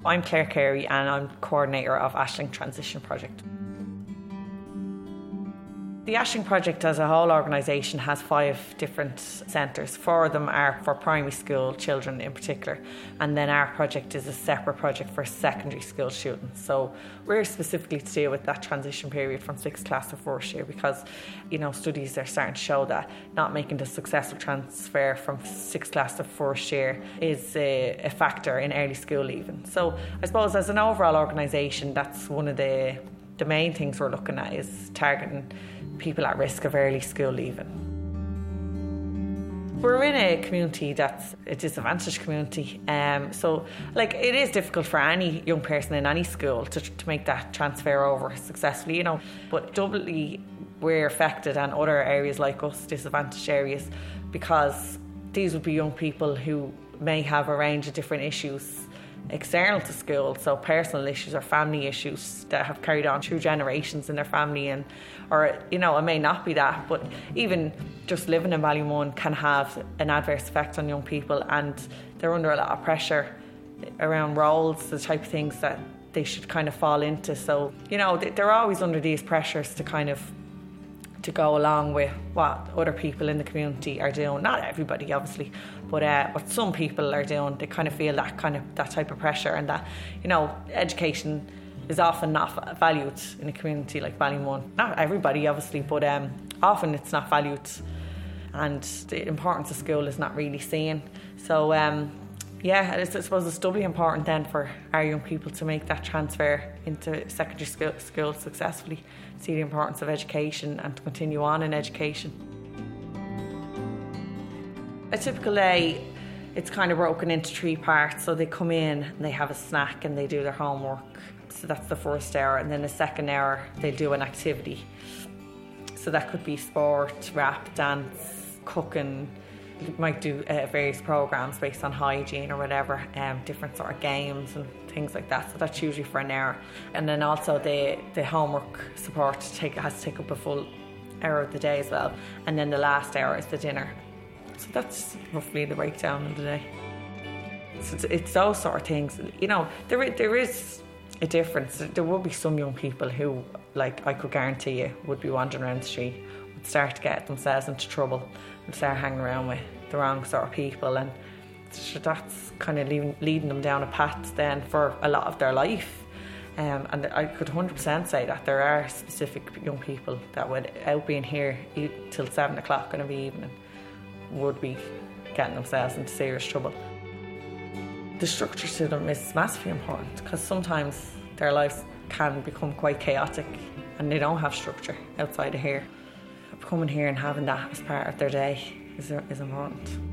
I'm Claire Carey and I'm coordinator of Ashling Transition Project. The Ashling Project as a whole organisation has 5 different centres. 4 of them are for primary school children in particular, and then our project is a separate project for secondary school students. So we're specifically to deal with that transition period from 6th class to 1st year because, studies are starting to show that not making the successful transfer from 6th class to 1st year is a factor in early school leaving. So I suppose as an overall organisation, that's one of the main things we're looking at is targeting people at risk of early school leaving. We're in a community that's a disadvantaged community, so it is difficult for any young person in any school to make that transfer over successfully, but doubly we're affected and other areas like us, disadvantaged areas, because these would be young people who may have a range of different issues external to school, so personal issues or family issues that have carried on through generations in their family, or it may not be that, but even just living in Ballymun can have an adverse effect on young people, and they're under a lot of pressure around roles, the type of things that they should kind of fall into. So they're always under these pressures to go along with what other people in the community are doing. Not everybody, obviously, but what some people are doing. They kind of feel that type of pressure, and that education is often not valued in a community like Ballymun. Not everybody, obviously, but often it's not valued, and the importance of school is not really seen. So I suppose it's doubly important then for our young people to make that transfer into secondary school successfully, see the importance of education and to continue on in education. A typical day, it's kind of broken into 3 parts. So they come in and they have a snack and they do their homework. So that's the first hour. And then the second hour, they do an activity. So that could be sport, rap, dance, cooking. You might do various programs based on hygiene or whatever, different sort of games and things like that. So that's usually for an hour. And then also the homework support has to take up a full hour of the day as well. And then the last hour is the dinner. So that's roughly the breakdown of the day. So it's those sort of things. There is a difference. There will be some young people who, I could guarantee you, would be wandering around the street, would start to get themselves into trouble and start hanging around with the wrong sort of people, and so that's kind of leading them down a path then for a lot of their life. And I could 100% say that there are specific young people that without being here till 7 o'clock in the evening would be getting themselves into serious trouble. The structure to them is massively important because sometimes their lives can become quite chaotic and they don't have structure outside of here. Coming here and having that as part of their day is important.